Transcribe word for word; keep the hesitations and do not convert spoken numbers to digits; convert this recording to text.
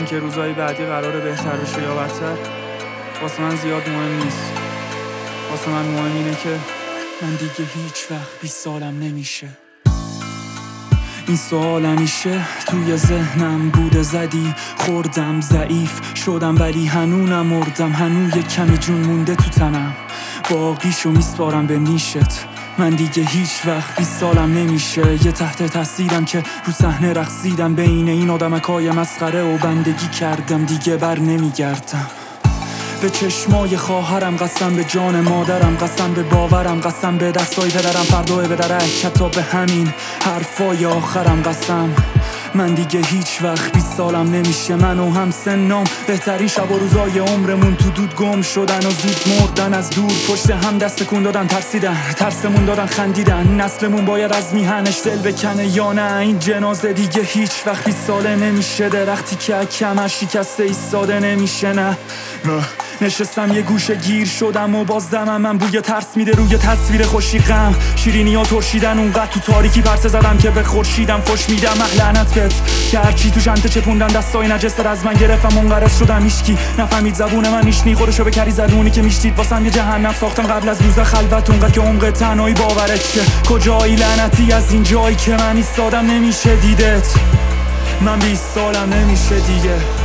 اینکه روزهای بعدی قراره بهتر بشه یا بدتر واسه من زیاد مهم نیست. واسه من مهم اینه که من دیگه هیچ وقت بیست سالم نمیشه. این سوال همیشه توی ذهنم بوده، زدی خوردم ضعیف شدم ولی هنوز نمردم، هنوز یک کمی جون مونده تو تنم، باقیشو میسپارم به نیشت. من دیگه هیچ وقت بیست سالم نمیشه. یه تحت تاثیرم که رو صحنه رقصیدم، بین این آدمکای مسخره و بندگی کردم، دیگه بر نمیگردم. به چشمای خواهرم قسم، به جان مادرم قسم، به باورم قسم، به دستای پدرم فردای به درک، حتی به همین حرفای آخرم قسم. من دیگه هیچ وقت بیست سالم نمیشه. من و هم سنام بهترین شب و روزای عمرمون تو دود گم شدن و زود مردن، از دور پشت هم دست کن دادن، ترسیدن ترسمون دادن، خندیدن. نسلمون باید از میهنش دل بکنه یا نه؟ این جنازه دیگه هیچ وقت بیست ساله نمیشه. درختی که کمش شکسته ایستاده نمیشه. نه نه نشستم یه گوشه گیر شدم و باز دمم من بوی ترس میده روی تصویر خوشی غم، شیرینی ها ترشیدن اونقدر تو تاریکی پرسه زدم که به خورشیدم خوش میدم. لعنت بهت که هرچی تو جنته چپوندن دستای نجسه از من گرفتم، منقرض شدم هیچکی نفهمید زبون من نیشنی، خودشو به کری زدونی که میشتید واسم یه جهنم ساختم قبل از روز خلوت، اونقدر که عمق تنهایی باورت که کجایی لعنتی از این جایی که من ایستادم نمیشه دیدت. من بیست سالم نمیشه دیگه.